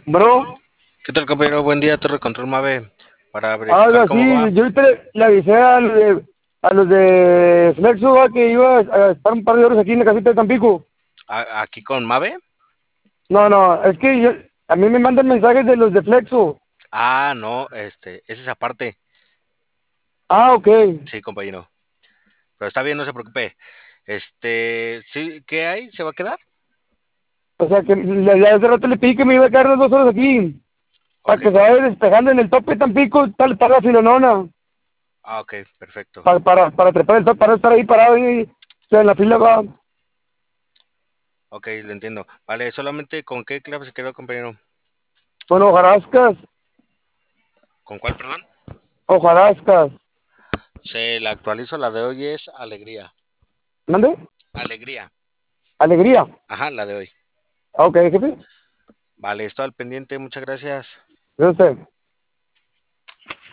Bro, ¿Qué tal, compañero? Buen día, Torre Control Mave, para verificar algo cómo va. así, yo ahorita le avisé a los de Flexo que iba a estar un par de horas aquí en la casita de Tampico. Aquí con Mave. No, no, es que a mí me mandan mensajes de los de Flexo. No, ese es aparte. Ah, ok. Sí, compañero. Pero está bien, no se preocupe. Sí, ¿qué hay? ¿Se va a quedar? O sea, que hace rato le pedí que me iba a quedar unas 2 horas aquí, para Ok. que se vaya despejando en el tope de Tampico, está la filonona, Ok, perfecto. para trepar el tope, para estar ahí parado y, o sea, en la fila va. Ok, lo entiendo. Vale, solamente con qué clave se quedó, compañero. Bueno, hojarascas, ¿Con cuál, perdón? hojarascas. Se la actualizo, la de hoy es alegría. ¿Mande? Alegría. Alegría. Ajá, la de hoy. Ah, ok, jefe. Vale, estoy al pendiente, muchas gracias. ¿De usted?